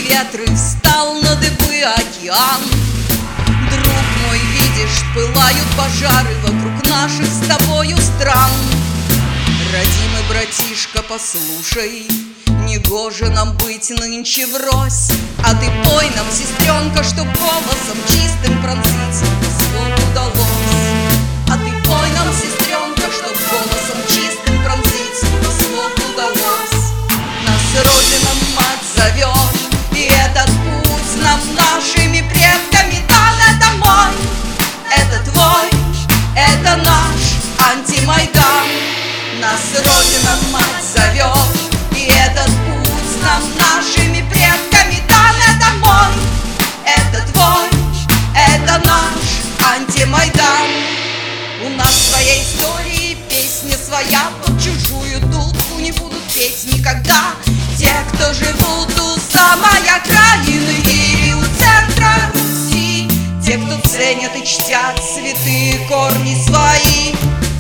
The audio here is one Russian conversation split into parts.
ветры, встал на дыбы океан. Друг мой, видишь, пылают пожары вокруг наших с тобою стран. Родимый братишка, послушай, негоже нам быть нынче врозь. А ты пой нам, сестренка, чтоб голосом чистым пронзить свод удалось. А ты пой нам, сестренка, чтоб голосом чистым пронзить свод удалось. Нас Родина мать зовет, и этот путь нам нашими предками дан. Это мой, это твой, это наш антимайдан. Нас Родина мать зовет, и этот путь нам нашими предками дан. Это мой, это твой, это наш антимайдан. У нас своя история, песня своя, под чужую дудку не будут петь никогда. Те, кто живут у самой окраины или у центра Руси, те, кто ценят и чтят святые корни свои,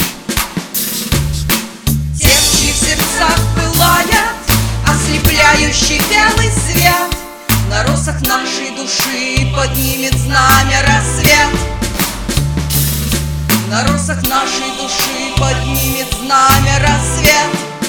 те, в чьих сердцах пылает ослепляющий белый свет, на росах нашей души поднимет знамя рассвет. На росах нашей души поднимет знамя рассвет.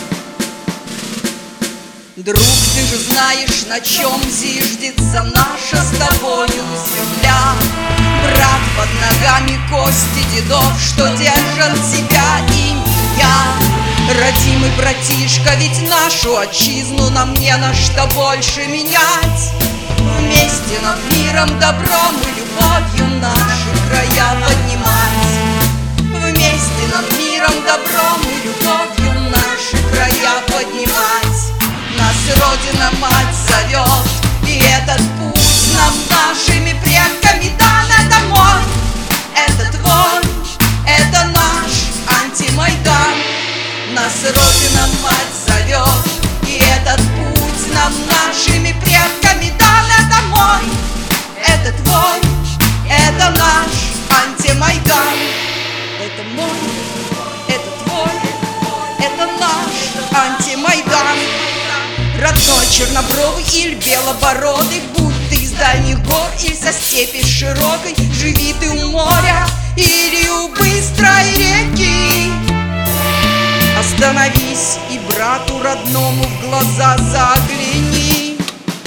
Друг, ты же знаешь, на чем зиждется наша с тобою земля. Брат, под ногами кости дедов, что держат тебя и меня. Родимый братишка, ведь нашу отчизну нам не на что больше менять. Вместе над миром, добром и любовью наши края поднимать. Вместе над миром, добром и любовью наши края поднимать. Нас Родина мать зовет, и этот путь нам нашими предками дан. Это мой, это твой, это наш антимайдан. Нас Родина мать зовет, и этот путь нам нашими предками дан. Это мой, это твой, это наш антимайдан. Это мой, это твой, это наш антимайдан. Родной чернобровый или белобородый, будь ты из дальних гор или со степи широкой, живи ты у моря или у быстрой реки. Остановись и брату родному в глаза загляни.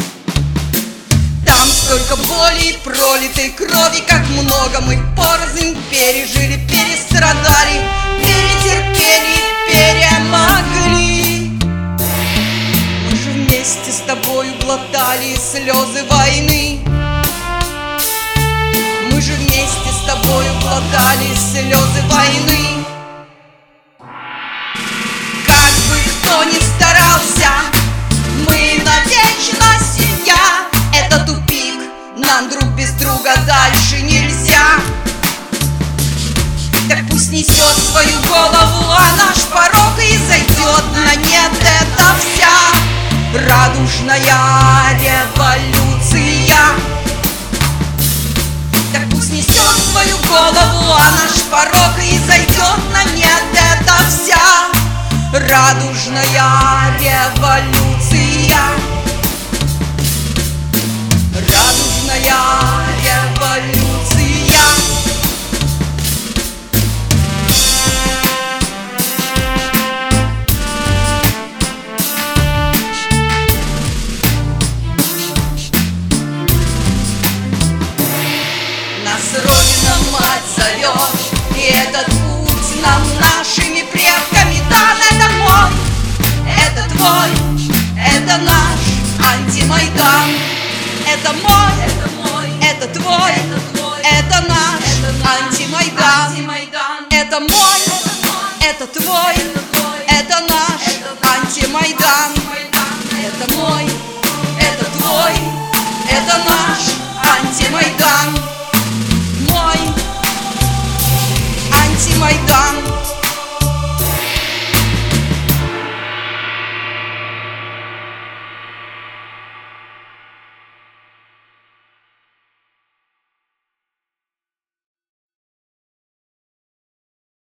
Там столько боли и пролитой крови, как много мы порознь пережили, перестрадали, перетерпели, перемогли. Мы же вместе с тобою глотали слезы войны. Мы же вместе с тобою глотали слезы войны. Как бы кто ни старался, мы навечно семья. Это тупик, нам друг без друга дальше нельзя. Так пусть несет свою голову, а наш порог и зайдет на нет. Это вся радужная революция. Так пусть несет свою голову, а наш порог и зайдет на нет. Это вся радужная революция. Радужная революция. Нас Родина мать зовет, и этот путь нам нашими предками дан. Это мой, это твой, это наш антимайдан. Это мой, это твой, это наш антимайдан. Это мой, это твой, это наш антимайдан. Это мой, это твой, это наш